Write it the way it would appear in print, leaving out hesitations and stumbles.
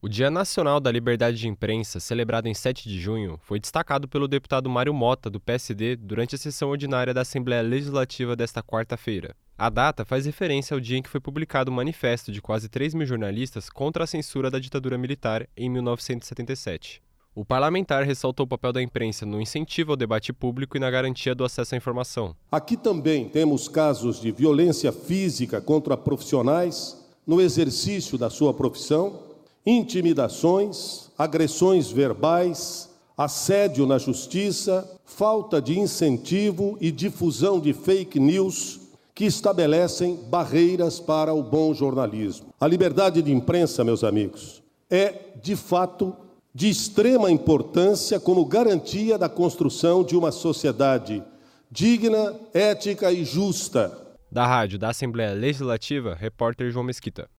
O Dia Nacional da Liberdade de Imprensa, celebrado em 7 de junho, foi destacado pelo deputado Mário Mota, do PSD, durante a sessão ordinária da Assembleia Legislativa desta quarta-feira. A data faz referência ao dia em que foi publicado o manifesto de quase 3 mil jornalistas contra a censura da ditadura militar em 1977. O parlamentar ressaltou o papel da imprensa no incentivo ao debate público e na garantia do acesso à informação. Aqui também temos casos de violência física contra profissionais no exercício da sua profissão, intimidações, agressões verbais, assédio na justiça, falta de incentivo e difusão de fake news que estabelecem barreiras para o bom jornalismo. A liberdade de imprensa, meus amigos, é, de fato, de extrema importância como garantia da construção de uma sociedade digna, ética e justa. Da Rádio da Assembleia Legislativa, repórter João Mesquita.